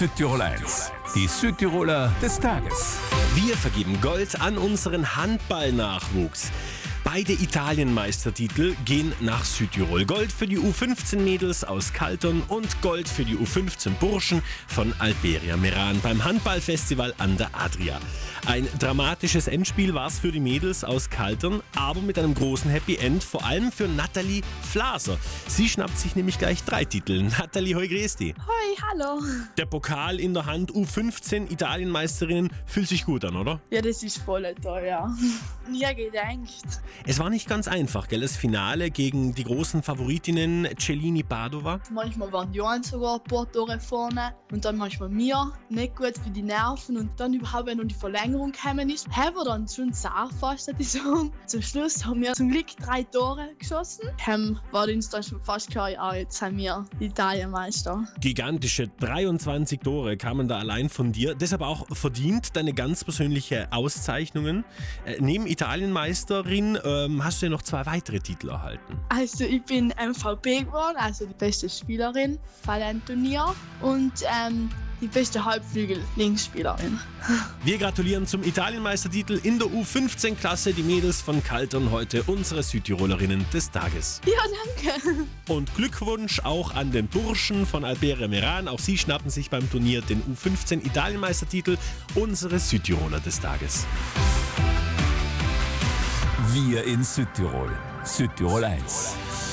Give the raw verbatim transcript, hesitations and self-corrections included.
Südtirol eins. Die Südtiroler des Tages. Wir vergeben Gold an unseren Handballnachwuchs. Beide Italienmeistertitel gehen nach Südtirol. Gold für die U fünfzehn Mädels aus Calton und Gold für die U fünfzehn Burschen von Alberia Meran beim Handballfestival an der Adria. Ein dramatisches Endspiel war es für die Mädels aus Calton, aber mit einem großen Happy End, vor allem für Nathalie Flaser. Sie schnappt sich nämlich gleich drei Titel. Nathalie, hoi, grüß dich. Hoi, hallo. Der Pokal in der Hand, U fünfzehn Italienmeisterinnen, fühlt sich gut an, oder? Ja, das ist voll toll, ja. Nie gedacht. Es war nicht ganz einfach, gell? Das Finale gegen die großen Favoritinnen Cellini Padova. Manchmal waren die einen sogar ein paar Tore vorne und dann manchmal mir nicht gut für die Nerven und dann überhaupt, wenn noch die Verlängerung gekommen ist, haben wir dann schon sehr fast, würde ich sagen. Zum Schluss haben wir zum Glück drei Tore geschossen. Haben war uns dann schon fast klar, ja, jetzt sind wir Italienmeister. Gigantische dreiundzwanzig Tore kamen da allein von dir. Deshalb auch verdient deine ganz persönliche Auszeichnungen. Äh, neben Italienmeisterin ähm, hast du ja noch zwei weitere Titel erhalten. Also ich bin M V P geworden, also die beste Spielerin bei dem Turnier und ähm, die beste Halbflügel-Linksspielerin. Wir gratulieren zum Italienmeistertitel in der U fünfzehn Klasse. Die Mädels von Calton heute unsere Südtirolerinnen des Tages. Ja, danke. Und Glückwunsch auch an den Burschen von Alberia Meran. Auch sie schnappen sich beim Turnier den U fünfzehn Italienmeistertitel, unsere Südtiroler des Tages. Wir in Südtirol. Südtirol eins.